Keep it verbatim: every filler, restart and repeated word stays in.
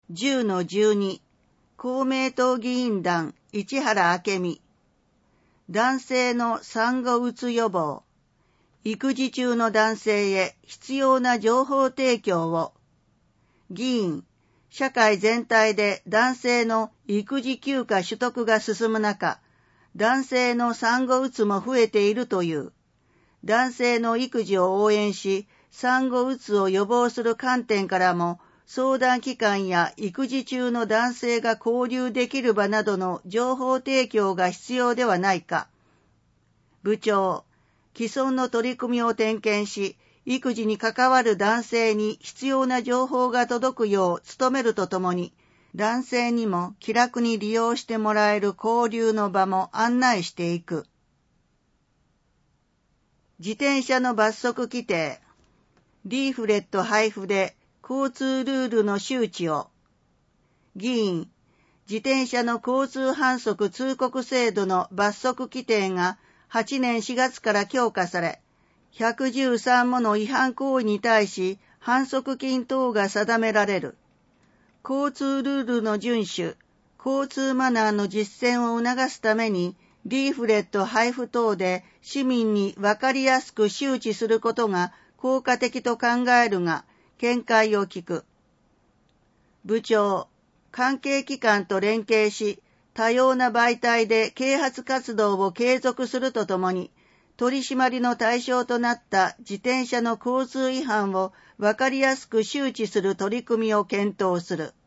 じゅうのじゅうに 公明党議員団市原明美、男性の産後うつ予防、育児中の男性へ必要な情報提供を、議員、社会全体で男性の育児休暇取得が進む中、男性の産後うつも増えているという、男性の育児を応援し、産後うつを予防する観点からも、相談機関や育児中の男性が交流できる場などの情報提供が必要ではないか。部長、既存の取り組みを点検し、育児に関わる男性に必要な情報が届くよう努めるとともに、男性にも気楽に利用してもらえる交流の場も案内していく。自転車の罰則規定、リーフレット配布で交通ルールの周知を。議員、自転車の交通反則通告制度の罰則規定がはちねんしがつから強化され、ひゃくじゅうさんもの違反行為に対し反則金等が定められる。交通ルールの遵守、交通マナーの実践を促すために、リーフレット配布等で市民に分かりやすく周知することが効果的と考えるが、見解を聞く。部長、関係機関と連携し、多様な媒体で啓発活動を継続するとともに、取り締まりの対象となった自転車の交通違反を分かりやすく周知する取り組みを検討する。